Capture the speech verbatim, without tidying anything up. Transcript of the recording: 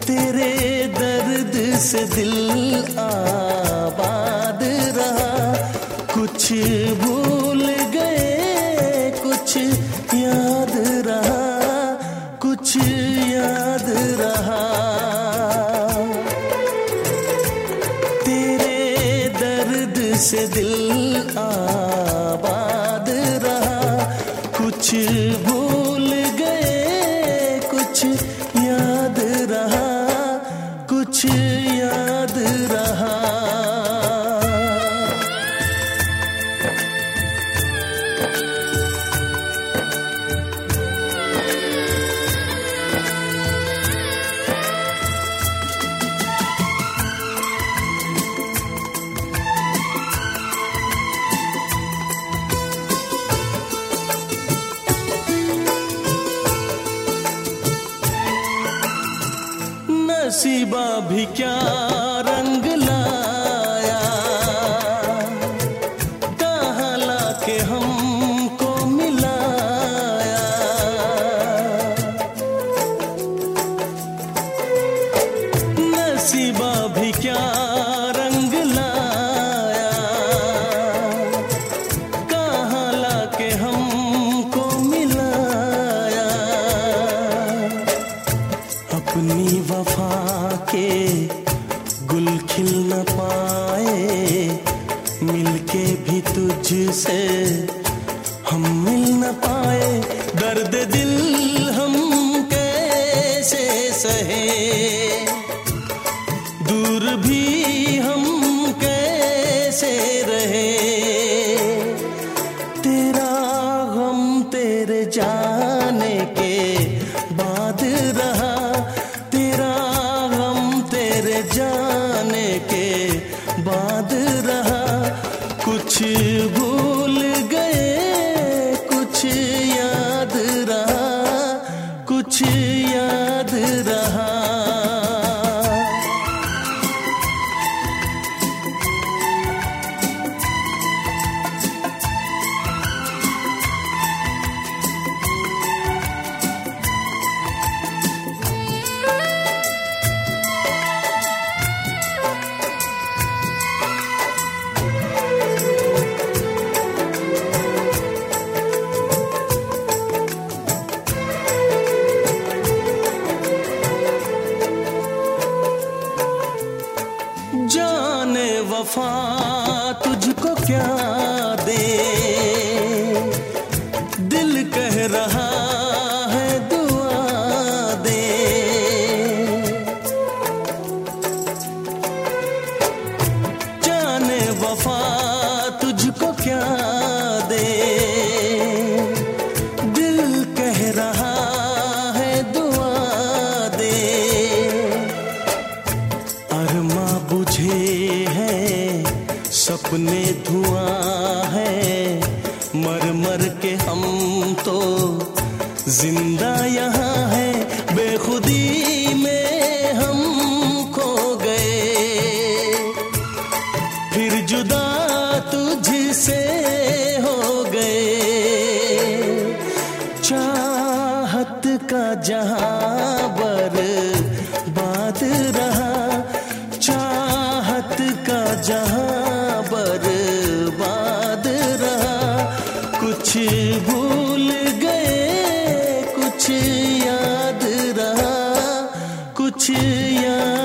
तेरे दर्द से दिल आबाद रहा। कुछ भूल गए कुछ याद रहा, कुछ याद रहा। तेरे दर्द से दिल आबाद रहा। कुछ भूल गए कुछ याद रहा, कुछ याद रहा। नसीबा भी क्या रंग लाया, कहाँ लाके हमको मिलाया। नसीबा भी क्या रंग लाया, कहाँ लाके हमको मिलाया। अपनी वफा के गुल खिल न पाए, मिलके भी तुझसे हम मिल न पाए। दर्द दिल हम कैसे सहे, दूर भी हम कैसे रहे। तेरा गम तेरे जाने के बाद रहा, तेरा गम तेरे जाने के बाद रहा। कुछ भूल गए कुछ याद रहा, कुछ याद रहा। जाने वफा तुझको क्या दे, दिल कह रहा है दुआ दे। जाने वफा तुझको क्या दे, दिल कह रहा है दुआ दे। अरमा बुझे हैं सपने धुआं है, मर मर के हम तो जिंदा यहाँ है। बेखुदी में हम खो गए, फिर जुदा तुझसे हो गए। चाहत का जहां बर्बाद रहा, चाहत का जहां बर्बाद रहा। कुछ भूल गए कुछ याद रहा, कुछ याद